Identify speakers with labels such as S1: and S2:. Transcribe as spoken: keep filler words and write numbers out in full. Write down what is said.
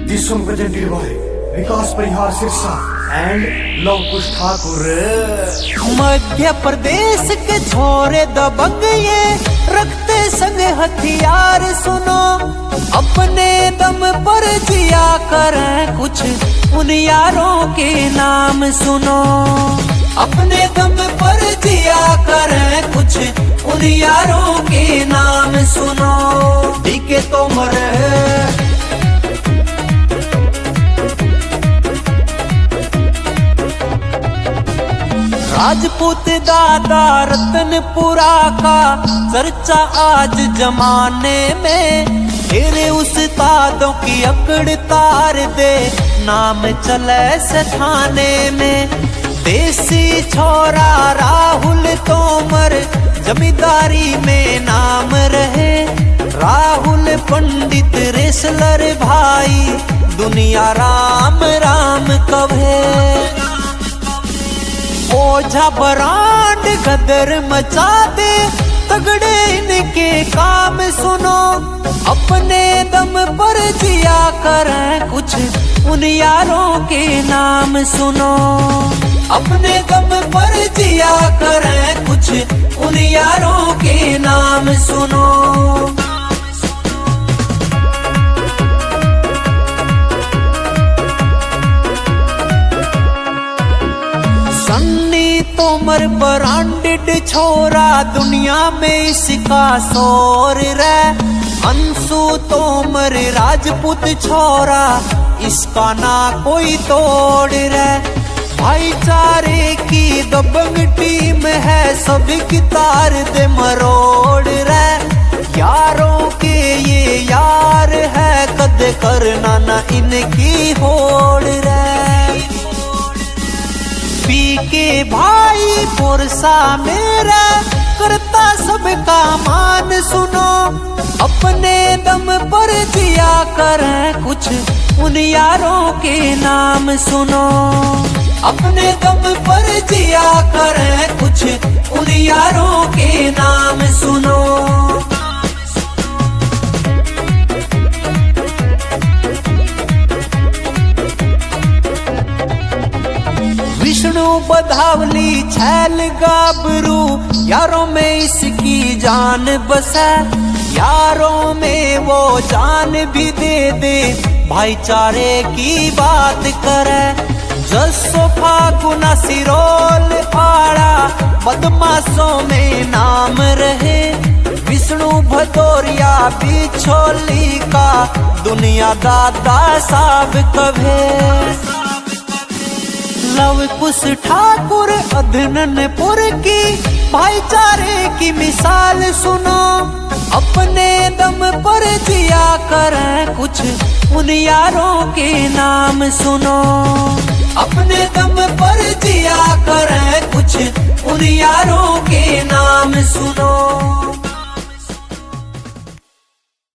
S1: This song presented by Vikas Parihar Sirsa and Luv Kush Thakur.
S2: Madhya Pradesh के छोरे दबंग ये रखते संग हथियार, सुनो अपने दम पर जिया करें कुछ उन यारों के नाम सुनो। अपने दम पर जिया करें कुछ उन यारों के नाम सुनो। डीके तोमर राजपूत दादा रतनपुरा का चर्चा आज जमाने में, तेरे उस्तादों की अकड़ तार दे नाम चले से थाने में। देसी छोरा राहुल तोमर जमींदारी में नाम रहे, राहुल पंडित रेसलर भाई दुनिया राम राम कहे। ओझा बरांड गदर मचा दे तगड़े इनके काम सुनो। अपने दम पर जिया करें कुछ उन यारों के नाम सुनो। अपने दम पर जिया करें कुछ उन यारों के नाम सुनो। सन्नी तोमर ब्रांडेड छोरा दुनिया में इसका शोर रे। अंशु तोमर राजपूत छोरा इसका ना कोई तोड़ रे। भाईचारे की दबंग टीम है सबकी तार दे मरोड़ रे। यारों के ये यार है कद करना ना इनकी होड़ रे। पी के भाई पुरसा मेरा करता सबका मान सुनो। अपने दम पर जिया करें कुछ उन यारों के नाम सुनो। अपने दम पर जिया करें कुछ उन यारों के नाम सुनो। विष्णु बधावली छैल गाबरू यारों में इसकी जान बसे। यारों में वो जान भी दे दे भाईचारे की बात करे। जसो फागुना सिरोल फाड़ा बदमाशों में नाम रहे। विष्णु भदौरिया बिछोली का दुनिया दादा साहब कभे। लव कुश ठाकुर अधननपुर की भाईचारे की मिसाल सुनो। अपने दम पर जिया करें कुछ उन यारों के नाम सुनो। अपने दम पर जिया करें कुछ उन यारों के नाम सुनो।